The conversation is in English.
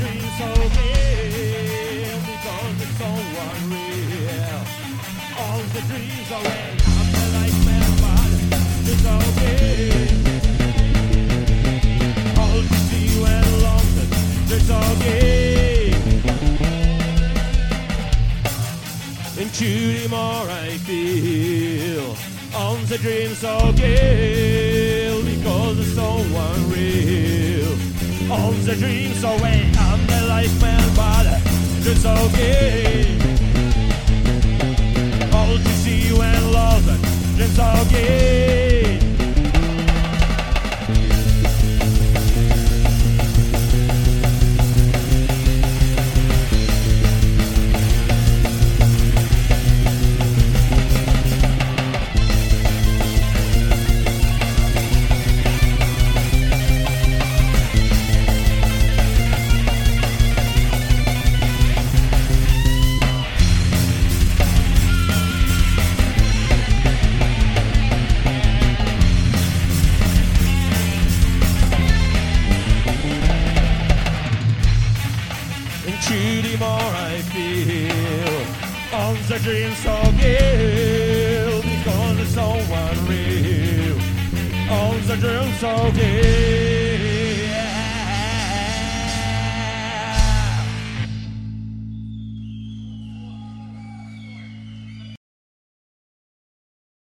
dream so real because it's so unreal. All the dreams away, I'm the light man, but it's okay. All to see when lost, it's okay. And truly more I feel on the dream so gay because it's so unreal. On the dream so way, I'm the life man, but it's okay. All to see you and love it, it's okay. Truly more I feel on the dream so gay because it's so unreal. On the dream so gay.